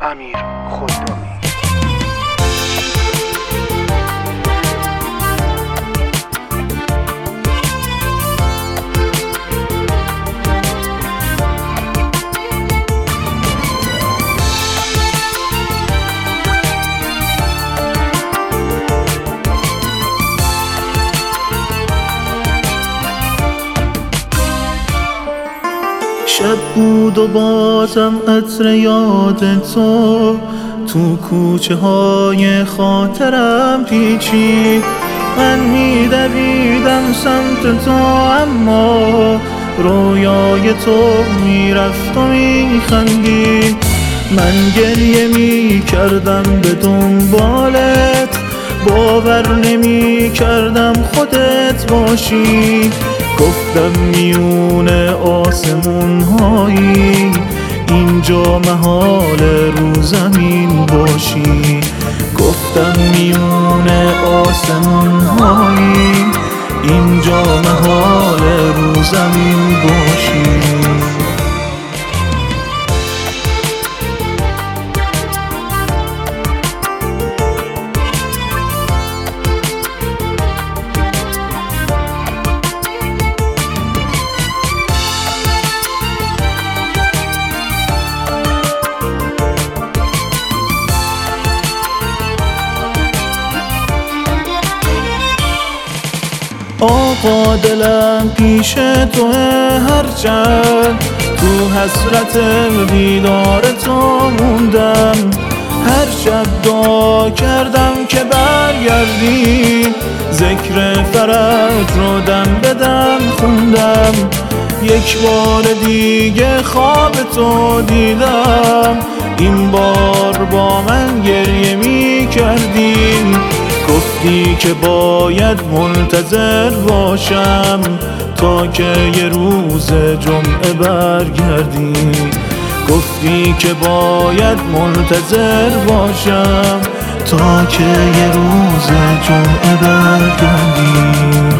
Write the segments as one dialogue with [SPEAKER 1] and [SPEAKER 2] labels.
[SPEAKER 1] امیر خدامی.
[SPEAKER 2] شب بود و بازم عطر یاد تو کوچه های خاطرم پیچید. من میدویدم سمت تو اما رویای تو میرفت و میخندید. من گریه میکردم به دنبالت، باور نمیکردم خودت باشی. گفتم میون آسمون هایی اینجا محال رو زمین باشی. گفتم میون آسمون هایی اینجا محال رو زمین باشی. آقا دلم پیش تو هرچند تو حسرت دیدار تو موندم. هر شب دعا کردم که برگردی، ذکر فرج رو دم به دم خوندم. یک بار دیگه خواب تو دیدم، این بار با من گریه می کردیم. گفتی که باید منتظر باشم تا که یه روز جمعه برگردی. گفتی که باید منتظر باشم تا که یه روز جمعه برگردی.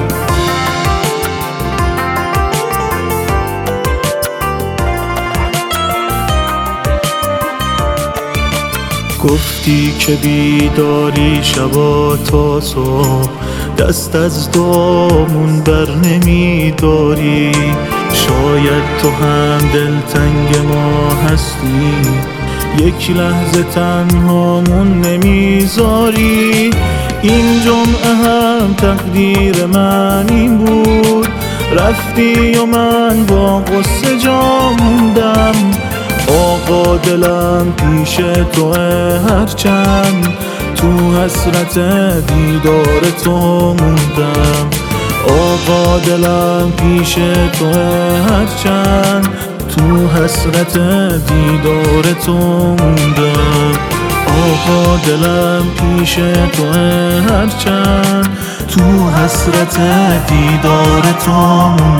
[SPEAKER 2] گفتی که بیداری شبا تا صبح، دست از دعامون بر نمیداری. شاید تو هم دلتنگ ما هستی، یک لحظه تنهامون نمیذاری. این جمعه هم تقدیر من این بود، رفتی و من با غصه جا موندم. آقا دلم پیش تو هرچند تو حسرت دیدار تو موندم. آقا دلم پیش تو هرچند تو حسرت دیدار تو موندم. آقا دلم پیش تو هرچند تو حسرت دیدار تو موندم.